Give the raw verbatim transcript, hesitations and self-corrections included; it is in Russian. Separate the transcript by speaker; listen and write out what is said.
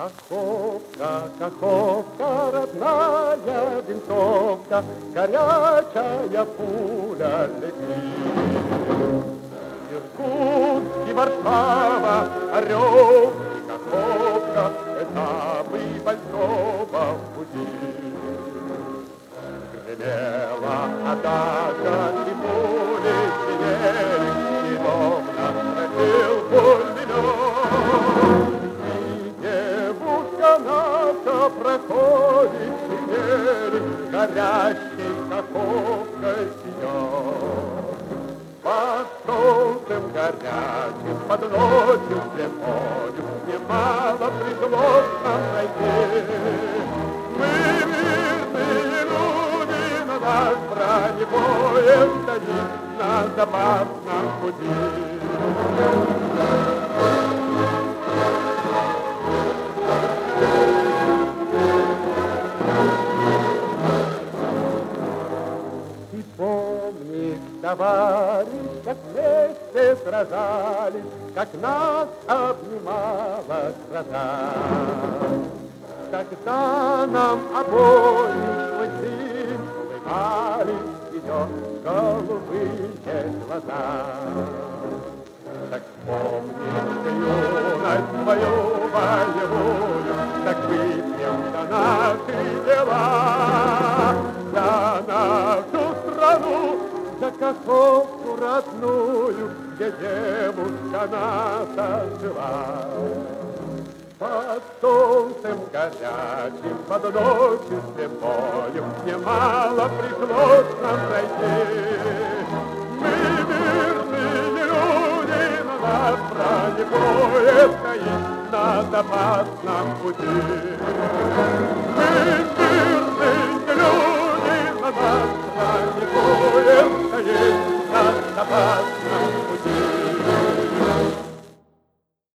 Speaker 1: Каховка, Каховка, родная винтовка, горячая пуля летит. Иркутск и Варшава, Орел и Каховка, этапы большого пути. Гремела атака, и пули синели, недобно пробил пулемет. Наша проходит теперь, горящей Каховкой сияет. Под солнцем горячим, под ночью зимою немало пришлось нам найти. Мы мирные люди, но наш бронепоезд стоит на запасном пути. Товарищ, как вместе сражались, как нас обнимала гроза. Когда нам обоим свой сын улыбались ее голубые глаза. Так помните юность свою боевую, так выпьем за наши дела, за нашу страну, за Каховку родную, где девушка наша жила. Под солнцем горячим, под ночью зимою немало пришлось нам пройти. Мы мирные люди, но наш бронепоезд стоит на запасном пути. Мы